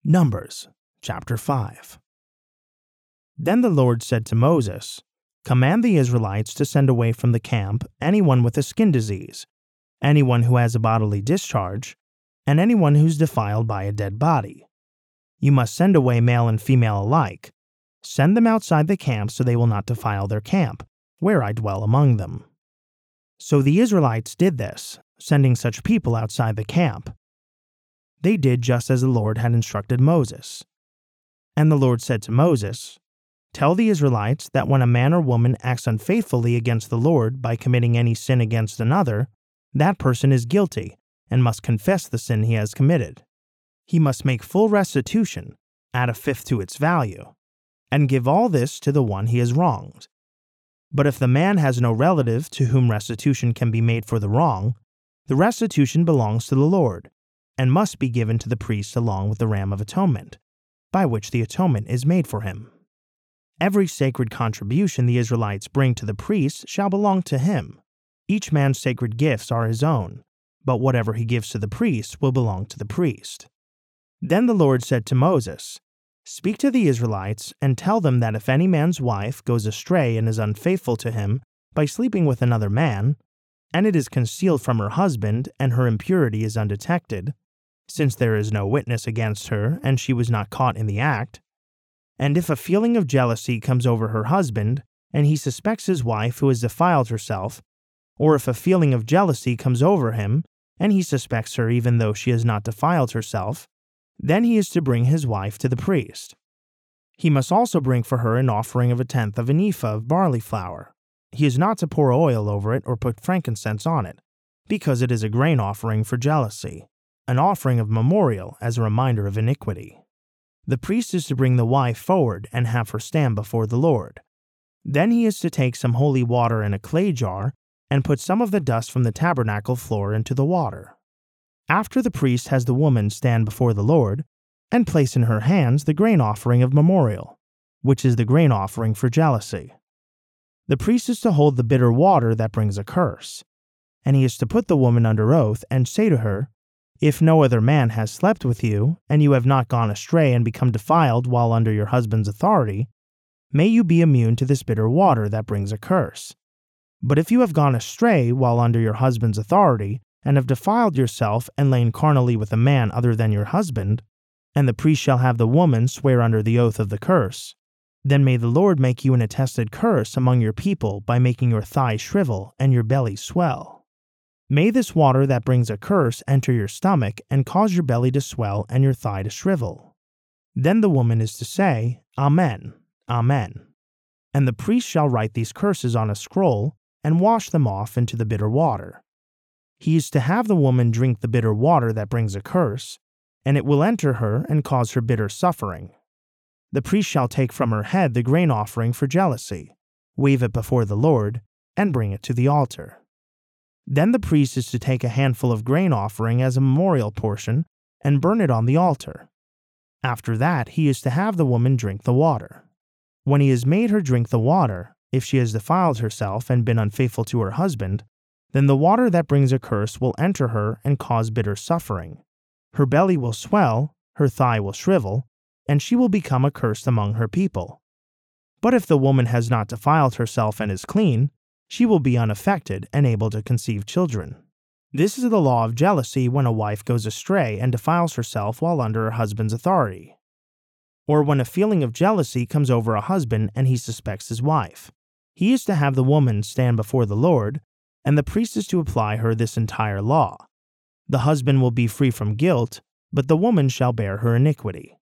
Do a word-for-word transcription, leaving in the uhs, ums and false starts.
Numbers chapter five. Then the Lord said to Moses, "Command the Israelites to send away from the camp anyone with a skin disease, anyone who has a bodily discharge, and anyone who's defiled by a dead body. You must send away male and female alike. Send them outside the camp so they will not defile their camp, where I dwell among them." So the Israelites did this, sending such people outside the camp. They did just as the Lord had instructed Moses. And the Lord said to Moses, "Tell the Israelites that when a man or woman acts unfaithfully against the Lord by committing any sin against another, that person is guilty and must confess the sin he has committed. He must make full restitution, add a fifth to its value, and give all this to the one he has wronged. But if the man has no relative to whom restitution can be made for the wrong, the restitution belongs to the Lord, and must be given to the priest along with the ram of atonement, by which the atonement is made for him. Every sacred contribution the Israelites bring to the priest shall belong to him. Each man's sacred gifts are his own, but whatever he gives to the priest will belong to the priest." Then the Lord said to Moses, "Speak to the Israelites and tell them that if any man's wife goes astray and is unfaithful to him by sleeping with another man, and it is concealed from her husband and her impurity is undetected, since there is no witness against her and she was not caught in the act, and if a feeling of jealousy comes over her husband and he suspects his wife who has defiled herself, or if a feeling of jealousy comes over him and he suspects her even though she has not defiled herself, then he is to bring his wife to the priest. He must also bring for her an offering of a tenth of an ephah of barley flour. He is not to pour oil over it or put frankincense on it, because it is a grain offering for jealousy, an offering of memorial as a reminder of iniquity. The priest is to bring the wife forward and have her stand before the Lord. Then he is to take some holy water in a clay jar and put some of the dust from the tabernacle floor into the water. After the priest has the woman stand before the Lord and place in her hands the grain offering of memorial, which is the grain offering for jealousy. The priest is to hold the bitter water that brings a curse, and he is to put the woman under oath and say to her, "If no other man has slept with you, and you have not gone astray and become defiled while under your husband's authority, may you be immune to this bitter water that brings a curse. But if you have gone astray while under your husband's authority, and have defiled yourself and lain carnally with a man other than your husband, and the priest shall have the woman swear under the oath of the curse, then may the Lord make you an attested curse among your people by making your thigh shrivel and your belly swell. May this water that brings a curse enter your stomach and cause your belly to swell and your thigh to shrivel." Then the woman is to say, "Amen, Amen." And the priest shall write these curses on a scroll and wash them off into the bitter water. He is to have the woman drink the bitter water that brings a curse, and it will enter her and cause her bitter suffering. The priest shall take from her head the grain offering for jealousy, wave it before the Lord, and bring it to the altar. Then the priest is to take a handful of grain offering as a memorial portion and burn it on the altar. After that, he is to have the woman drink the water. When he has made her drink the water, if she has defiled herself and been unfaithful to her husband, then the water that brings a curse will enter her and cause bitter suffering. Her belly will swell, her thigh will shrivel, and she will become accursed among her people. But if the woman has not defiled herself and is clean, she will be unaffected and able to conceive children. This is the law of jealousy when a wife goes astray and defiles herself while under her husband's authority, or when a feeling of jealousy comes over a husband and he suspects his wife. He is to have the woman stand before the Lord, and the priest is to apply her this entire law. The husband will be free from guilt, but the woman shall bear her iniquity.